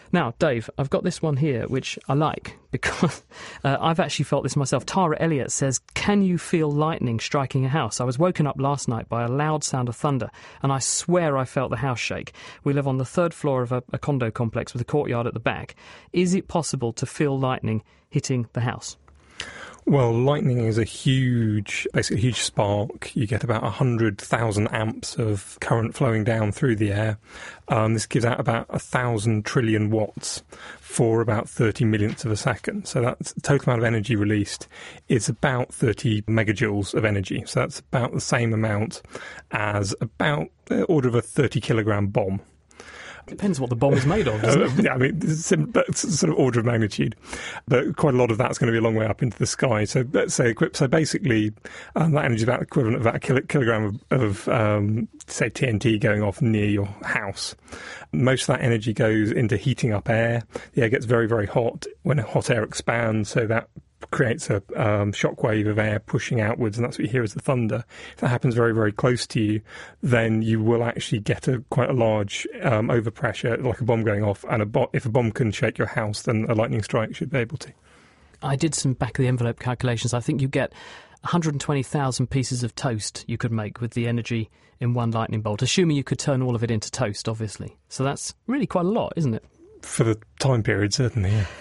Now, Dave, I've got this one here, which I like, because I've actually felt this myself. Tara Elliott says, can you feel lightning striking a house? I was woken up last night by a loud sound of thunder, and I swear I felt the house shake. We live on the third floor of a condo complex with a courtyard at the back. Is it possible to feel lightning hitting the house? Well, lightning is basically a huge spark. You get about 100,000 amps of current flowing down through the air. This gives out about 1,000 trillion watts for about 30 millionths of a second. So that's the total amount of energy released is about 30 megajoules of energy. So that's about the same amount as about the order of a 30-kilogram bomb. Depends what the bomb is made of, doesn't it? Yeah, I mean, that's sort of order of magnitude. But quite a lot of that's going to be a long way up into the sky. So let's say, basically, that energy is about equivalent of about a kilogram of say, TNT going off near your house. Most of that energy goes into heating up air. The air gets very, very hot when hot air expands, so that creates a shockwave of air pushing outwards, and that's what you hear as the thunder. If that happens very, very close to you, then you will actually get quite a large overpressure, like a bomb going off, and if a bomb can shake your house, then a lightning strike should be able to. I did some back-of-the-envelope calculations. I think you get 120,000 pieces of toast you could make with the energy in one lightning bolt, assuming you could turn all of it into toast, obviously. So that's really quite a lot, isn't it? For the time period, certainly, yeah.